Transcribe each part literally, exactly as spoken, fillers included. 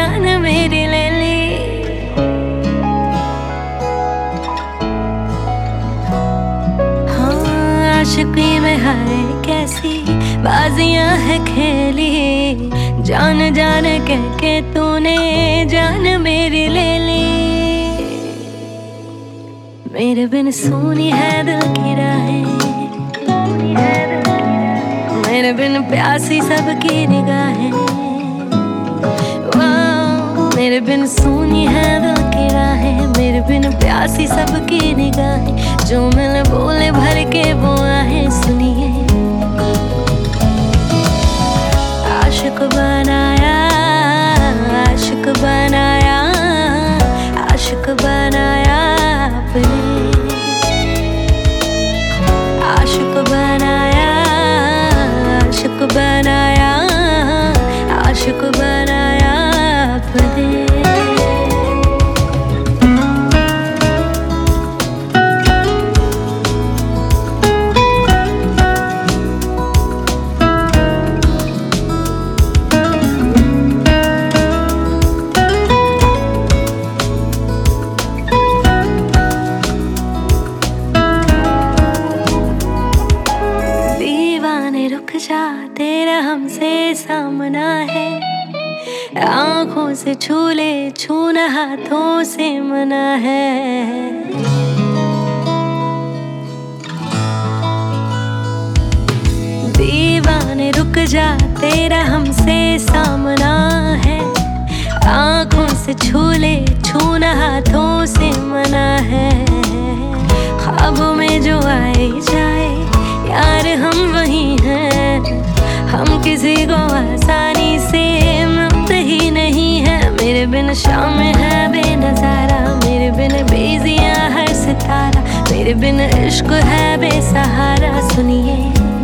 जान मेरी ले ली। हाँ, आशिकी में हाय कैसी बाजियां है खेली, जान जान कह के तूने जान मेरी ले ली। मेरे बिन सुनी है दिल की राहें, मेरे बिन प्यासी सबकी निगाहें। मेरे बिन सुनी है दिल की राहें, मेरे बिन प्यासी सबकी निगाहें। जो मिल बोले भर के वो आहें सुनिए। आशिक बनाया, आशिक बनाया, आशिक बनाया आपने। आशिक बनाया, आशिक बनाया, आशिक बनाया आपने। रुक जा तेरा हमसे सामना है, आँखों से छू ले छूना हाथों से मना है। दीवाने रुक जा तेरा हमसे सामना है, आँखों से छू ले छूना हाथों से मना है। ख्वाबों में जो आए जाए यार हम वही हैं, हम किसी को आसानी से मिलते ही नहीं है। मेरे बिन शाम है बेनजारा, मेरे बिन बेजियां हर सितारा, मेरे बिन इश्क है बेसहारा। सुनिए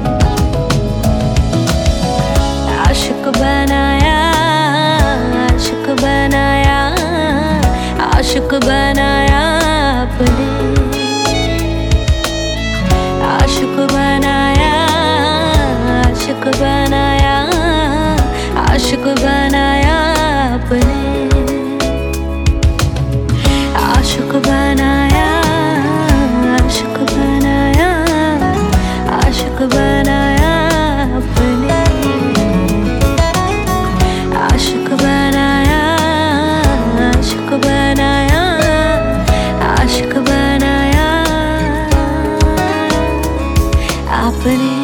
आशिक बनाया, आशिक बनाया, आशिक बनाया आपने। आशिक बनाया, आशिक बनाया, आशिक बनाया आपने। आशिक बनाया, आशिक बनाया, आशिक बनाया आपने। आशिक बनाया, आशिक बनाया, आशिक बनाया आपने।